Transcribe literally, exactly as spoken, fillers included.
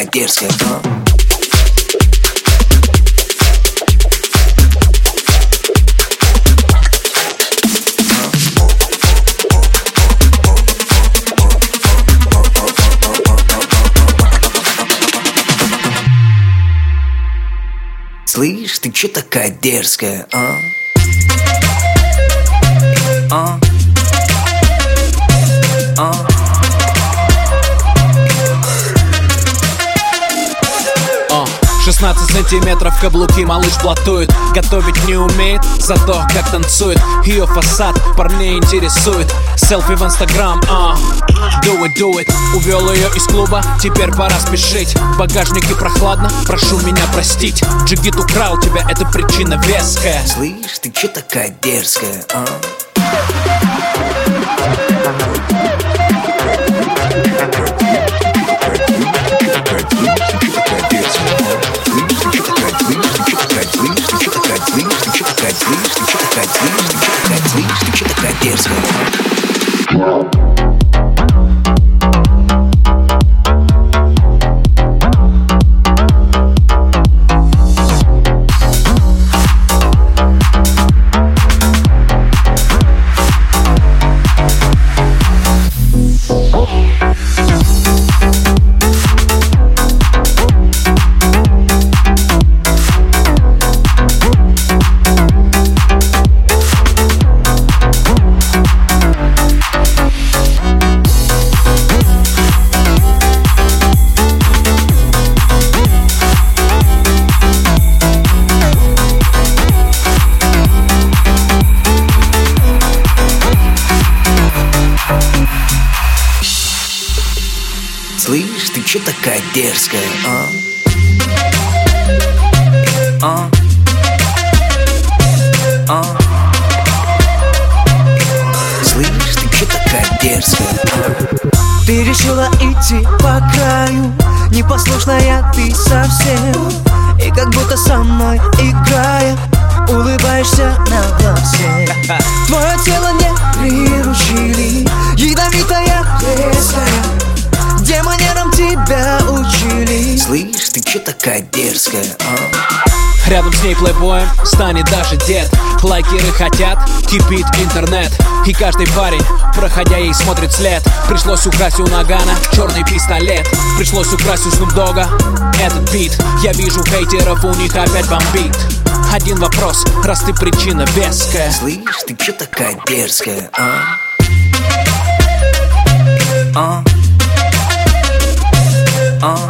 дерзкая, а? Слышь, ты чё такая дерзкая, а? А? А? шестнадцать сантиметров каблуки, малыш блатует. Готовить не умеет, зато как танцует. Ее фасад парней интересует. Селфи в инстаграм, а do it, do it. Увел ее из клуба, теперь пора спешить. В багажнике прохладно, прошу меня простить. Джигит украл тебя, это причина веская. Слышь, ты чё такая дерзкая, а? Ты чё такая дерзкая? Слышь, ты чё такая дерзкая, а? А? А? Слышь, ты чё такая дерзкая, а? Ты решила идти по краю, непослушная ты совсем. И как будто со мной играя, улыбаешься на глазе. Твое тело не приручили, ядовитая резкая. Где манерам тебя учили? Слышь, ты чё такая дерзкая, а? Рядом с ней плейбоем станет даже дед. Лайкеры хотят, кипит интернет. И каждый парень, проходя ей, смотрит след. Пришлось украсть у Нагана черный пистолет. Пришлось украсть у Снуп Дога этот бит. Я вижу хейтеров, у них опять бомбит. Один вопрос, раз ты причина веская. Слышь, ты чё такая дерзкая, а? А? А?